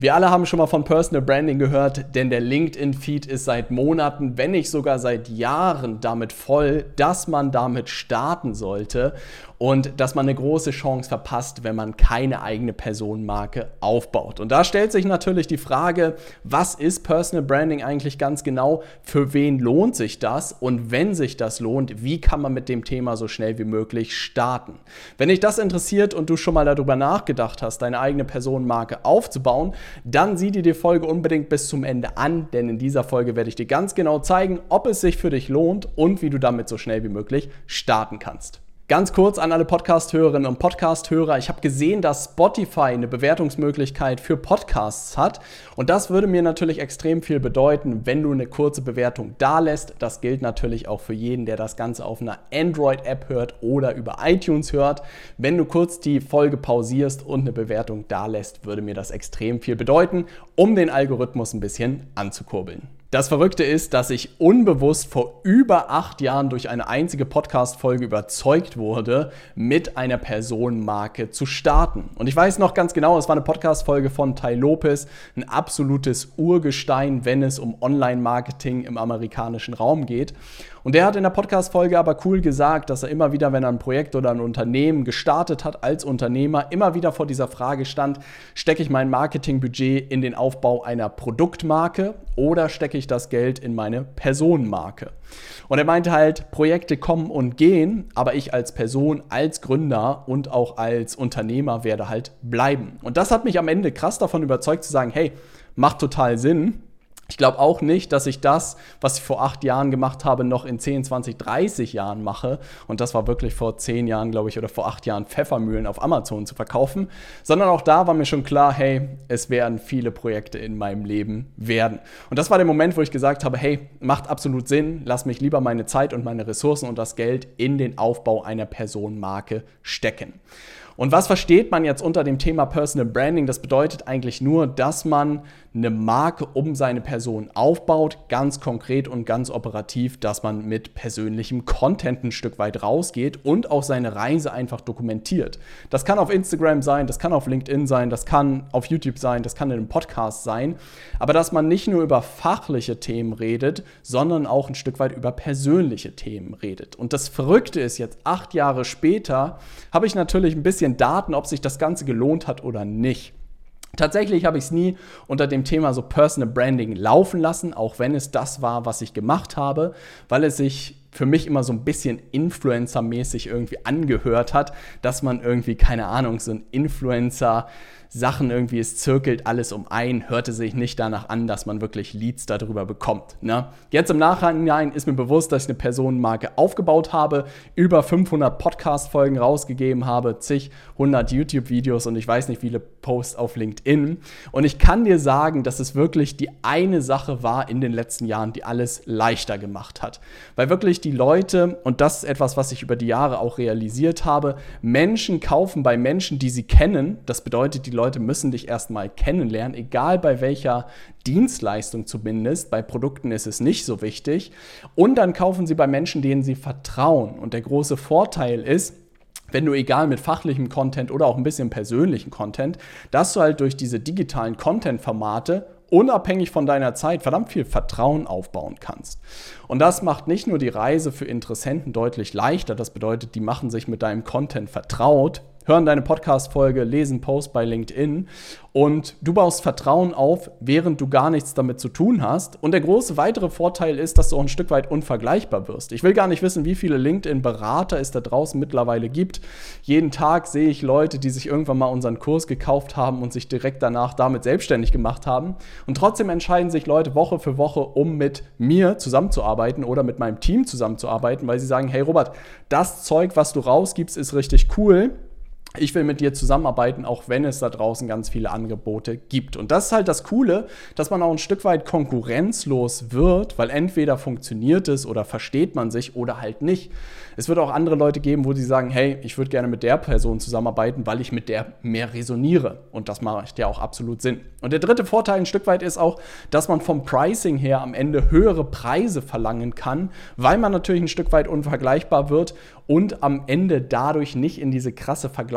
Wir alle haben schon mal von Personal Branding gehört, denn der LinkedIn-Feed ist seit Monaten, wenn nicht sogar seit Jahren damit voll, dass man damit starten sollte und dass man eine große Chance verpasst, wenn man keine eigene Personenmarke aufbaut. Und da stellt sich natürlich die Frage, was ist Personal Branding eigentlich ganz genau? Für wen lohnt sich das? Und wenn sich das lohnt, wie kann man mit dem Thema so schnell wie möglich starten? Wenn dich das interessiert und du schon mal darüber nachgedacht hast, deine eigene Personenmarke aufzubauen, dann sieh dir die Folge unbedingt bis zum Ende an, denn in dieser Folge werde ich dir ganz genau zeigen, ob es sich für dich lohnt und wie du damit so schnell wie möglich starten kannst. Ganz kurz an alle Podcast-Hörerinnen und Podcast-Hörer. Ich habe gesehen, dass Spotify eine Bewertungsmöglichkeit für Podcasts hat. Und das würde mir natürlich extrem viel bedeuten, wenn du eine kurze Bewertung dalässt. Das gilt natürlich auch für jeden, der das Ganze auf einer Android-App hört oder über iTunes hört. Wenn du kurz die Folge pausierst und eine Bewertung dalässt, würde mir das extrem viel bedeuten, um den Algorithmus ein bisschen anzukurbeln. Das Verrückte ist, dass ich unbewusst vor über 8 Jahren durch eine einzige Podcast-Folge überzeugt wurde, mit einer Personenmarke zu starten. Und ich weiß noch ganz genau, es war eine Podcast-Folge von Tai Lopez, ein absolutes Urgestein, wenn es um Online-Marketing im amerikanischen Raum geht. Und der hat in der Podcast-Folge aber cool gesagt, dass er immer wieder, wenn er ein Projekt oder ein Unternehmen gestartet hat als Unternehmer, immer wieder vor dieser Frage stand, stecke ich mein Marketingbudget in den Aufbau einer Produktmarke oder stecke ich das Geld in meine Personenmarke? Und er meinte halt, Projekte kommen und gehen, aber ich als Person, als Gründer und auch als Unternehmer werde halt bleiben. Und das hat mich am Ende krass davon überzeugt zu sagen, hey, macht total Sinn. Ich glaube auch nicht, dass ich das, was ich vor 8 Jahren gemacht habe, noch in 10, 20, 30 Jahren mache. Und das war wirklich vor 10 Jahren, glaube ich, oder vor 8 Jahren Pfeffermühlen auf Amazon zu verkaufen. Sondern auch da war mir schon klar, hey, es werden viele Projekte in meinem Leben werden. Und das war der Moment, wo ich gesagt habe, hey, macht absolut Sinn, lass mich lieber meine Zeit und meine Ressourcen und das Geld in den Aufbau einer Personenmarke stecken. Und was versteht man jetzt unter dem Thema Personal Branding? Das bedeutet eigentlich nur, dass man eine Marke um seine Person aufbaut, ganz konkret und ganz operativ, dass man mit persönlichem Content ein Stück weit rausgeht und auch seine Reise einfach dokumentiert. Das kann auf Instagram sein, das kann auf LinkedIn sein, das kann auf YouTube sein, das kann in einem Podcast sein, aber dass man nicht nur über fachliche Themen redet, sondern auch ein Stück weit über persönliche Themen redet. Und das Verrückte ist jetzt, 8 Jahre später habe ich natürlich ein bisschen Daten, ob sich das Ganze gelohnt hat oder nicht. Tatsächlich habe ich es nie unter dem Thema so Personal Branding laufen lassen, auch wenn es das war, was ich gemacht habe, weil es sich für mich immer so ein bisschen Influencer-mäßig irgendwie angehört hat, dass man irgendwie, keine Ahnung, so ein Influencer-Sachen irgendwie, es zirkelt alles um ein, hörte sich nicht danach an, dass man wirklich Leads darüber bekommt. Ne? Jetzt im Nachhinein ist mir bewusst, dass ich eine Personenmarke aufgebaut habe, über 500 Podcast-Folgen rausgegeben habe, zig 100 YouTube-Videos und ich weiß nicht, wie viele Posts auf LinkedIn. Und ich kann dir sagen, dass es wirklich die eine Sache war in den letzten Jahren, die alles leichter gemacht hat. Weil wirklich die Leute, und das ist etwas, was ich über die Jahre auch realisiert habe, Menschen kaufen bei Menschen, die sie kennen. Das bedeutet, die Leute müssen dich erstmal kennenlernen, egal bei welcher Dienstleistung zumindest. Bei Produkten ist es nicht so wichtig. Und dann kaufen sie bei Menschen, denen sie vertrauen. Und der große Vorteil ist, wenn du egal mit fachlichem Content oder auch ein bisschen persönlichen Content, dass du halt durch diese digitalen Content-Formate unabhängig von deiner Zeit verdammt viel Vertrauen aufbauen kannst. Und das macht nicht nur die Reise für Interessenten deutlich leichter, das bedeutet, die machen sich mit deinem Content vertraut, hören deine Podcast-Folge, lesen Post bei LinkedIn und du baust Vertrauen auf, während du gar nichts damit zu tun hast. Und der große weitere Vorteil ist, dass du auch ein Stück weit unvergleichbar wirst. Ich will gar nicht wissen, wie viele LinkedIn-Berater es da draußen mittlerweile gibt. Jeden Tag sehe ich Leute, die sich irgendwann mal unseren Kurs gekauft haben und sich direkt danach damit selbstständig gemacht haben. Und trotzdem entscheiden sich Leute Woche für Woche, um mit mir zusammenzuarbeiten oder mit meinem Team zusammenzuarbeiten, weil sie sagen, hey Robert, das Zeug, was du rausgibst, ist richtig cool. Ich will mit dir zusammenarbeiten, auch wenn es da draußen ganz viele Angebote gibt. Und das ist halt das Coole, dass man auch ein Stück weit konkurrenzlos wird, weil entweder funktioniert es oder versteht man sich oder halt nicht. Es wird auch andere Leute geben, wo sie sagen, hey, ich würde gerne mit der Person zusammenarbeiten, weil ich mit der mehr resoniere. Und das macht ja auch absolut Sinn. Und der dritte Vorteil ein Stück weit ist auch, dass man vom Pricing her am Ende höhere Preise verlangen kann, weil man natürlich ein Stück weit unvergleichbar wird und am Ende dadurch nicht in diese krasse Vergleichbarkeit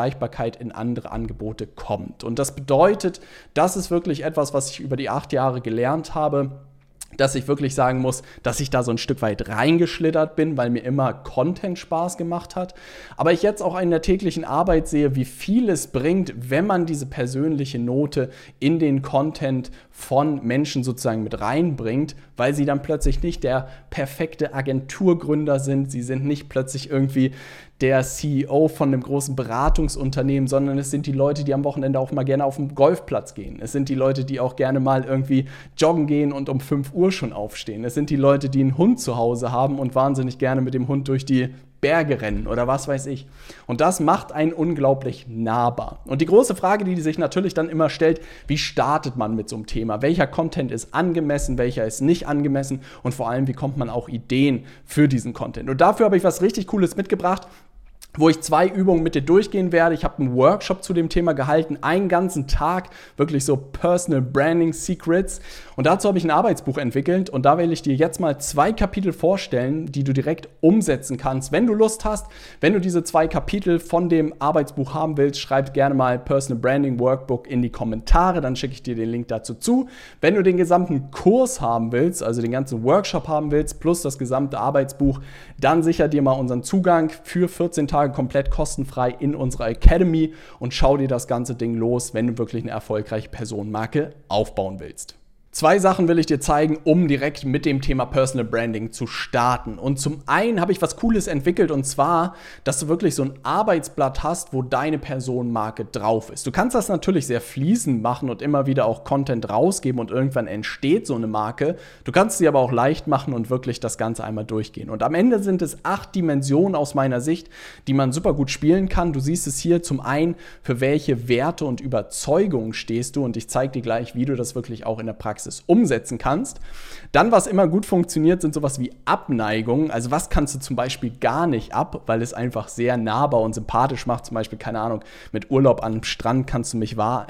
Vergleichbarkeit in andere Angebote kommt. Und das bedeutet, das ist wirklich etwas, was ich über die 8 Jahre gelernt habe, dass ich wirklich sagen muss, dass ich da so ein Stück weit reingeschlittert bin, weil mir immer Content Spaß gemacht hat. Aber ich jetzt auch in der täglichen Arbeit sehe, wie viel es bringt, wenn man diese persönliche Note in den Content von Menschen sozusagen mit reinbringt, weil sie dann plötzlich nicht der perfekte Agenturgründer sind. Sie sind nicht plötzlich irgendwie der CEO von einem großen Beratungsunternehmen, sondern es sind die Leute, die am Wochenende auch mal gerne auf den Golfplatz gehen. Es sind die Leute, die auch gerne mal irgendwie joggen gehen und um 5 Uhr schon aufstehen. Es sind die Leute, die einen Hund zu Hause haben und wahnsinnig gerne mit dem Hund durch die Berge rennen oder was weiß ich. Und das macht einen unglaublich nahbar. Und die große Frage, die sich natürlich dann immer stellt, wie startet man mit so einem Thema? Welcher Content ist angemessen, welcher ist nicht angemessen und vor allem, wie kommt man auch Ideen für diesen Content? Und dafür habe ich was richtig Cooles mitgebracht, wo ich 2 Übungen mit dir durchgehen werde. Ich habe einen Workshop zu dem Thema gehalten, einen ganzen Tag, wirklich so Personal Branding Secrets. Und dazu habe ich ein Arbeitsbuch entwickelt und da will ich dir jetzt mal 2 Kapitel vorstellen, die du direkt umsetzen kannst. Wenn du Lust hast, wenn du diese 2 Kapitel von dem Arbeitsbuch haben willst, schreib gerne mal Personal Branding Workbook in die Kommentare, dann schicke ich dir den Link dazu zu. Wenn du den gesamten Kurs haben willst, also den ganzen Workshop haben willst, plus das gesamte Arbeitsbuch, dann sicher dir mal unseren Zugang für 14 Tage komplett kostenfrei in unserer Academy und schau dir das ganze Ding los, wenn du wirklich eine erfolgreiche Personenmarke aufbauen willst. 2 Sachen will ich dir zeigen, um direkt mit dem Thema Personal Branding zu starten. Und zum einen habe ich was Cooles entwickelt und zwar, dass du wirklich so ein Arbeitsblatt hast, wo deine Personenmarke drauf ist. Du kannst das natürlich sehr fließend machen und immer wieder auch Content rausgeben und irgendwann entsteht so eine Marke. Du kannst sie aber auch leicht machen und wirklich das Ganze einmal durchgehen. Und am Ende sind es 8 Dimensionen aus meiner Sicht, die man super gut spielen kann. Du siehst es hier zum einen, für welche Werte und Überzeugungen stehst du und ich zeige dir gleich, wie du das wirklich auch in der Praxis umsetzen kannst. Dann, was immer gut funktioniert, sind sowas wie Abneigungen. Also was kannst du zum Beispiel gar nicht ab, weil es einfach sehr nahbar und sympathisch macht. Zum Beispiel, keine Ahnung, mit Urlaub am Strand kannst du mich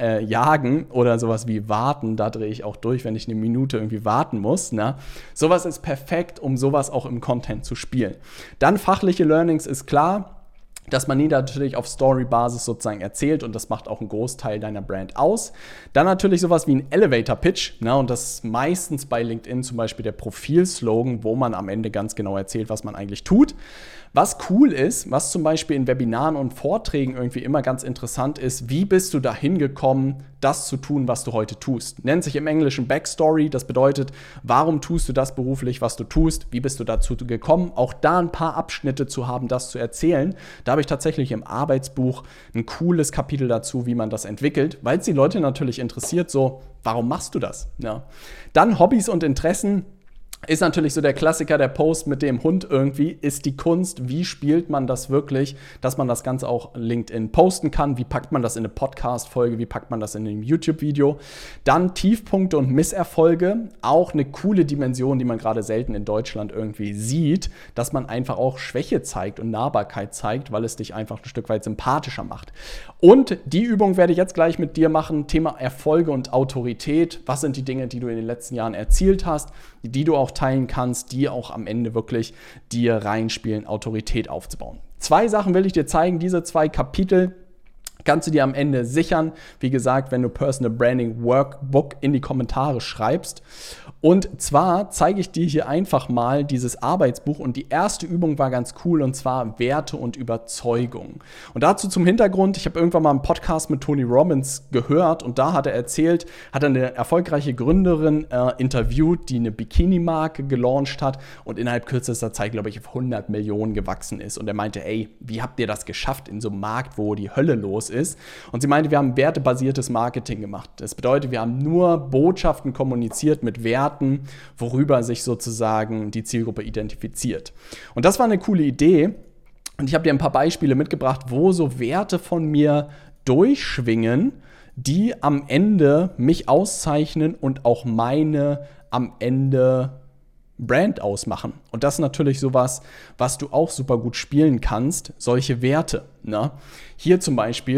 jagen oder sowas wie warten. Da drehe ich auch durch, wenn ich eine Minute irgendwie warten muss. Ne? Sowas ist perfekt, um sowas auch im Content zu spielen. Dann fachliche Learnings ist klar, dass man die natürlich auf Story-Basis sozusagen erzählt und das macht auch einen Großteil deiner Brand aus. Dann natürlich sowas wie ein Elevator-Pitch, ne? Und das ist meistens bei LinkedIn zum Beispiel der Profilslogan, wo man am Ende ganz genau erzählt, was man eigentlich tut. Was cool ist, was zum Beispiel in Webinaren und Vorträgen irgendwie immer ganz interessant ist, wie bist du dahin gekommen, das zu tun, was du heute tust. Nennt sich im Englischen Backstory, das bedeutet, warum tust du das beruflich, was du tust, wie bist du dazu gekommen, auch da ein paar Abschnitte zu haben, das zu erzählen. Da habe ich tatsächlich im Arbeitsbuch ein cooles Kapitel dazu, wie man das entwickelt, weil es die Leute natürlich interessiert, so, warum machst du das? Ja. Dann Hobbys und Interessen. Ist natürlich so der Klassiker, der Post mit dem Hund irgendwie, ist die Kunst, wie spielt man das wirklich, dass man das Ganze auch LinkedIn posten kann, wie packt man das in eine Podcast-Folge, wie packt man das in ein YouTube-Video. Dann Tiefpunkte und Misserfolge, auch eine coole Dimension, die man gerade selten in Deutschland irgendwie sieht, dass man einfach auch Schwäche zeigt und Nahbarkeit zeigt, weil es dich einfach ein Stück weit sympathischer macht. Und die Übung werde ich jetzt gleich mit dir machen, Thema Erfolge und Autorität. Was sind die Dinge, die du in den letzten Jahren erzielt hast, die du auch teilen kannst, die auch am Ende wirklich dir reinspielen, Autorität aufzubauen. 2 Sachen will ich dir zeigen, diese 2 Kapitel kannst du dir am Ende sichern. Wie gesagt, wenn du Personal Branding Workbook in die Kommentare schreibst. Und zwar zeige ich dir hier einfach mal dieses Arbeitsbuch und die erste Übung war ganz cool und zwar Werte und Überzeugung. Und dazu zum Hintergrund, ich habe irgendwann mal einen Podcast mit Tony Robbins gehört und da hat er erzählt, hat er eine erfolgreiche Gründerin interviewt, die eine Bikini-Marke gelauncht hat und innerhalb kürzester Zeit, glaube ich, auf 100 Millionen gewachsen ist. Und er meinte, ey, wie habt ihr das geschafft in so einem Markt, wo die Hölle los ist? Und sie meinte, wir haben wertebasiertes Marketing gemacht. Das bedeutet, wir haben nur Botschaften kommuniziert mit Werten, worüber sich sozusagen die Zielgruppe identifiziert. Und das war eine coole Idee. Und ich habe dir ein paar Beispiele mitgebracht, wo so Werte von mir durchschwingen, die am Ende mich auszeichnen und auch meine am Ende Brand ausmachen. Und das ist natürlich sowas, was du auch super gut spielen kannst, solche Werte. Ne? Hier zum Beispiel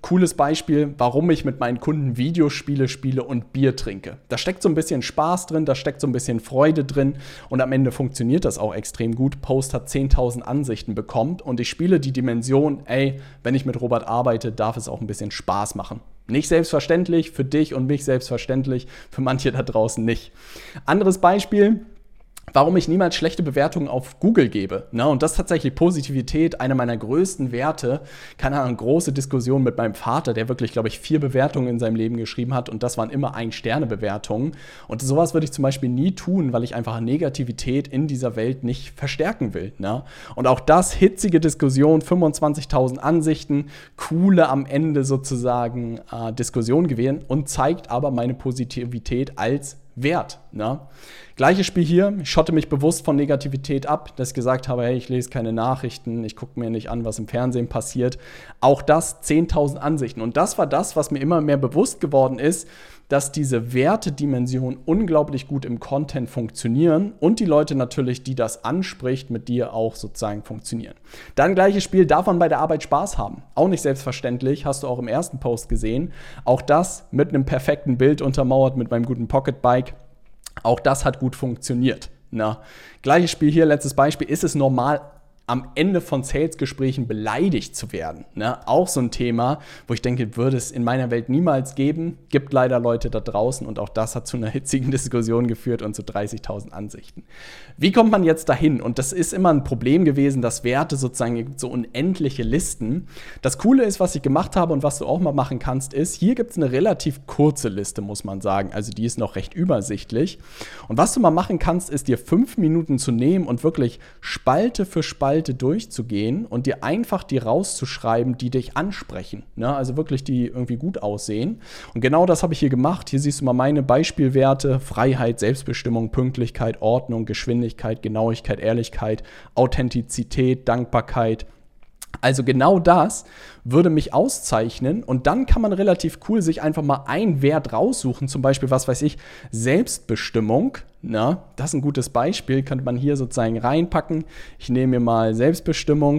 Cooles Beispiel, warum ich mit meinen Kunden Videospiele spiele und Bier trinke. Da steckt so ein bisschen Spaß drin, da steckt so ein bisschen Freude drin und am Ende funktioniert das auch extrem gut. Post hat 10.000 Ansichten bekommen und ich spiele die Dimension, wenn ich mit Robert arbeite, darf es auch ein bisschen Spaß machen. Nicht selbstverständlich, für dich und mich selbstverständlich, für manche da draußen nicht. Anderes Beispiel, warum ich niemals schlechte Bewertungen auf Google gebe. Und das ist tatsächlich Positivität, einer meiner größten Werte. Keine Ahnung, große Diskussion mit meinem Vater, der wirklich, glaube ich, 4 Bewertungen in seinem Leben geschrieben hat und das waren immer 1-Sterne-Bewertungen. Und sowas würde ich zum Beispiel nie tun, weil ich einfach Negativität in dieser Welt nicht verstärken will. Und auch das, hitzige Diskussion, 25.000 Ansichten, coole am Ende sozusagen Diskussion gewählen und zeigt aber meine Positivität als Wert. Gleiches Spiel hier, ich schotte mich bewusst von Negativität ab, dass ich gesagt habe, hey, ich lese keine Nachrichten, ich gucke mir nicht an, was im Fernsehen passiert. Auch das 10.000 Ansichten. Und das war das, was mir immer mehr bewusst geworden ist, dass diese Wertedimensionen unglaublich gut im Content funktionieren und die Leute natürlich, die das anspricht, mit dir auch sozusagen funktionieren. Dann gleiches Spiel, darf man bei der Arbeit Spaß haben. Auch nicht selbstverständlich, hast du auch im ersten Post gesehen. Auch das mit einem perfekten Bild untermauert mit meinem guten Pocketbike. Auch das hat gut funktioniert. Gleiches Spiel hier, letztes Beispiel. Ist es normal, am Ende von Sales-Gesprächen beleidigt zu werden? Auch so ein Thema, wo ich denke, würde es in meiner Welt niemals geben. Gibt leider Leute da draußen und auch das hat zu einer hitzigen Diskussion geführt und zu 30.000 Ansichten. Wie kommt man jetzt dahin? Und das ist immer ein Problem gewesen, dass Werte sozusagen, gibt so unendliche Listen. Das Coole ist, was ich gemacht habe und was du auch mal machen kannst, ist, hier gibt es eine relativ kurze Liste, muss man sagen. Also die ist noch recht übersichtlich. Und was du mal machen kannst, ist dir 5 Minuten zu nehmen und wirklich Spalte für Spalte durchzugehen und dir einfach die rauszuschreiben, die dich ansprechen. Also wirklich, die irgendwie gut aussehen. Und genau das habe ich hier gemacht. Hier siehst du mal meine Beispielwerte: Freiheit, Selbstbestimmung, Pünktlichkeit, Ordnung, Geschwindigkeit, Genauigkeit, Ehrlichkeit, Authentizität, Dankbarkeit. Also genau das würde mich auszeichnen und dann kann man relativ cool sich einfach mal einen Wert raussuchen, zum Beispiel, was weiß ich, Selbstbestimmung. Das ist ein gutes Beispiel, könnte man hier sozusagen reinpacken. Ich nehme mir mal Selbstbestimmung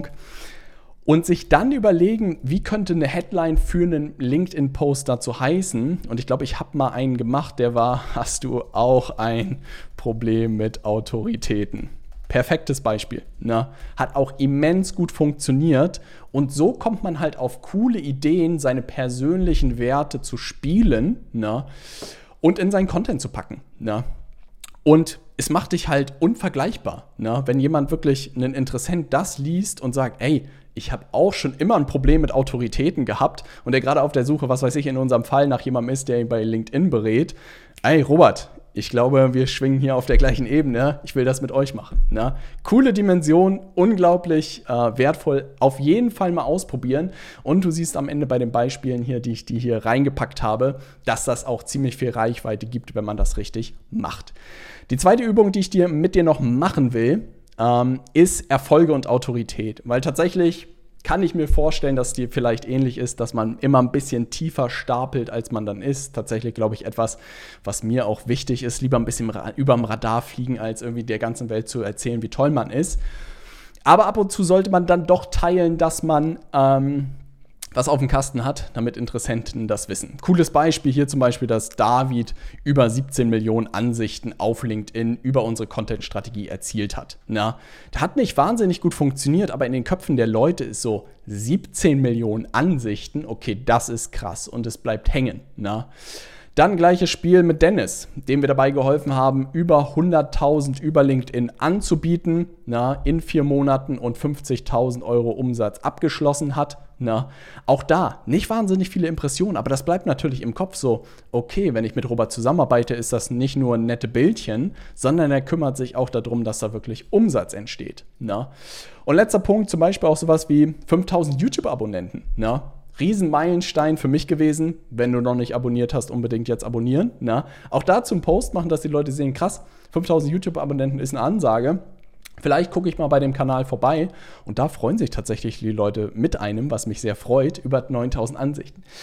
und sich dann überlegen, wie könnte eine Headline für einen LinkedIn-Post dazu heißen. Und ich glaube, ich habe mal einen gemacht, der war: Hast du auch ein Problem mit Autoritäten? Perfektes Beispiel. Hat auch immens gut funktioniert. Und so kommt man halt auf coole Ideen, seine persönlichen Werte zu spielen und in seinen Content zu packen. Und es macht dich halt unvergleichbar. Wenn jemand wirklich, ein Interessent, das liest und sagt, ich habe auch schon immer ein Problem mit Autoritäten gehabt und der gerade auf der Suche, was weiß ich, in unserem Fall nach jemandem ist, der ihn bei LinkedIn berät. Robert, ich glaube, wir schwingen hier auf der gleichen Ebene. Ich will das mit euch machen. Coole Dimension, unglaublich wertvoll. Auf jeden Fall mal ausprobieren. Und du siehst am Ende bei den Beispielen hier, die ich dir hier reingepackt habe, dass das auch ziemlich viel Reichweite gibt, wenn man das richtig macht. Die zweite Übung, die ich mit dir noch machen will, ist Erfolge und Autorität. Weil tatsächlich kann ich mir vorstellen, dass dir vielleicht ähnlich ist, dass man immer ein bisschen tiefer stapelt, als man dann ist. Tatsächlich glaube ich etwas, was mir auch wichtig ist, lieber ein bisschen überm Radar fliegen, als irgendwie der ganzen Welt zu erzählen, wie toll man ist. Aber ab und zu sollte man dann doch teilen, dass man was auf dem Kasten hat, damit Interessenten das wissen. Cooles Beispiel hier zum Beispiel, dass David über 17 Millionen Ansichten auf LinkedIn über unsere Content-Strategie erzielt hat. Der hat nicht wahnsinnig gut funktioniert, aber in den Köpfen der Leute ist so 17 Millionen Ansichten, okay, das ist krass und es bleibt hängen. Dann gleiches Spiel mit Dennis, dem wir dabei geholfen haben, über 100.000 über LinkedIn anzubieten, in 4 Monaten und 50.000 Euro Umsatz abgeschlossen hat. Auch da nicht wahnsinnig viele Impressionen, aber das bleibt natürlich im Kopf so, okay, wenn ich mit Robert zusammenarbeite, ist das nicht nur nette Bildchen, sondern er kümmert sich auch darum, dass da wirklich Umsatz entsteht. Und letzter Punkt, zum Beispiel auch sowas wie 5.000 YouTube-Abonnenten. Riesenmeilenstein für mich gewesen. Wenn du noch nicht abonniert hast, unbedingt jetzt abonnieren. Auch dazu einen Post machen, dass die Leute sehen, krass, 5.000 YouTube-Abonnenten ist eine Ansage. Vielleicht gucke ich mal bei dem Kanal vorbei und da freuen sich tatsächlich die Leute mit einem, was mich sehr freut, über 9.000 Ansichten.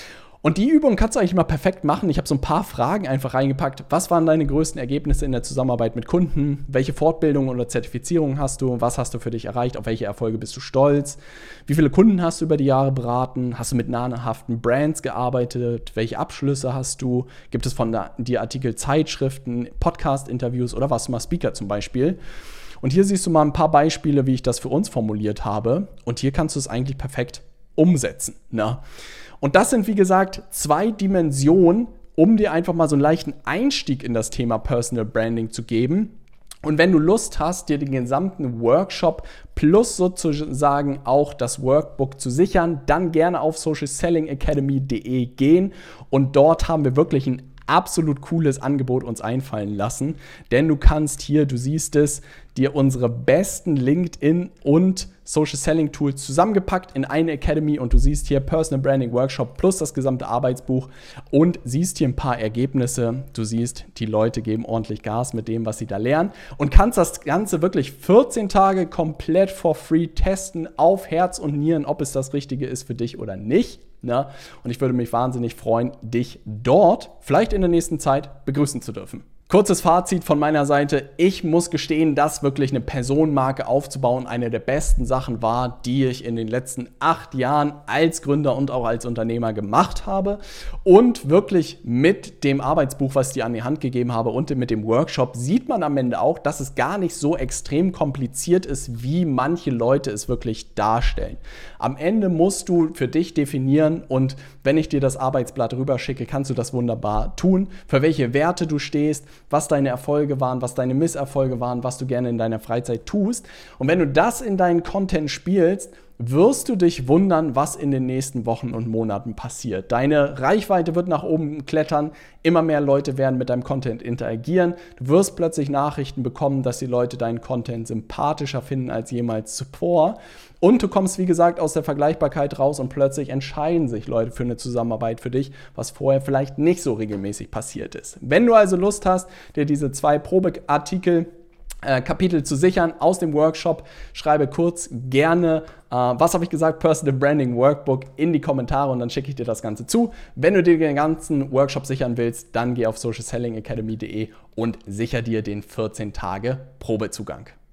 Und die Übung kannst du eigentlich mal perfekt machen. Ich habe so ein paar Fragen einfach reingepackt. Was waren deine größten Ergebnisse in der Zusammenarbeit mit Kunden? Welche Fortbildungen oder Zertifizierungen hast du? Was hast du für dich erreicht? Auf welche Erfolge bist du stolz? Wie viele Kunden hast du über die Jahre beraten? Hast du mit namhaften Brands gearbeitet? Welche Abschlüsse hast du? Gibt es von dir Artikel, Zeitschriften, Podcast-Interviews oder warst du mal Speaker zum Beispiel? Und hier siehst du mal ein paar Beispiele, wie ich das für uns formuliert habe. Und hier kannst du es eigentlich perfekt umsetzen. Ne? Und das sind, wie gesagt, 2 Dimensionen, um dir einfach mal so einen leichten Einstieg in das Thema Personal Branding zu geben. Und wenn du Lust hast, dir den gesamten Workshop plus sozusagen auch das Workbook zu sichern, dann gerne auf socialsellingacademy.de gehen. Und dort haben wir wirklich ein absolut cooles Angebot uns einfallen lassen. Denn du kannst hier, du siehst es, dir unsere besten LinkedIn und Social Selling Tools zusammengepackt in eine Academy und du siehst hier Personal Branding Workshop plus das gesamte Arbeitsbuch und siehst hier ein paar Ergebnisse. Du siehst, die Leute geben ordentlich Gas mit dem, was sie da lernen und kannst das Ganze wirklich 14 Tage komplett for free testen auf Herz und Nieren, ob es das Richtige ist für dich oder nicht. Ne? Und ich würde mich wahnsinnig freuen, dich dort vielleicht in der nächsten Zeit begrüßen zu dürfen. Kurzes Fazit von meiner Seite. Ich muss gestehen, dass wirklich eine Personenmarke aufzubauen eine der besten Sachen war, die ich in den letzten 8 Jahren als Gründer und auch als Unternehmer gemacht habe. Und wirklich mit dem Arbeitsbuch, was ich dir an die Hand gegeben habe und mit dem Workshop sieht man am Ende auch, dass es gar nicht so extrem kompliziert ist, wie manche Leute es wirklich darstellen. Am Ende musst du für dich definieren und wenn ich dir das Arbeitsblatt rüberschicke, kannst du das wunderbar tun, für welche Werte du stehst, was deine Erfolge waren, was deine Misserfolge waren, was du gerne in deiner Freizeit tust. Und wenn du das in deinen Content spielst, wirst du dich wundern, was in den nächsten Wochen und Monaten passiert. Deine Reichweite wird nach oben klettern, immer mehr Leute werden mit deinem Content interagieren. Du wirst plötzlich Nachrichten bekommen, dass die Leute deinen Content sympathischer finden als jemals zuvor. Und du kommst, wie gesagt, aus der Vergleichbarkeit raus und plötzlich entscheiden sich Leute für eine Zusammenarbeit für dich, was vorher vielleicht nicht so regelmäßig passiert ist. Wenn du also Lust hast, dir diese 2 Probeartikel Kapitel zu sichern aus dem Workshop, schreibe kurz gerne, was habe ich gesagt, Personal Branding Workbook in die Kommentare und dann schicke ich dir das Ganze zu. Wenn du dir den ganzen Workshop sichern willst, dann geh auf socialsellingacademy.de und sicher dir den 14 Tage Probezugang.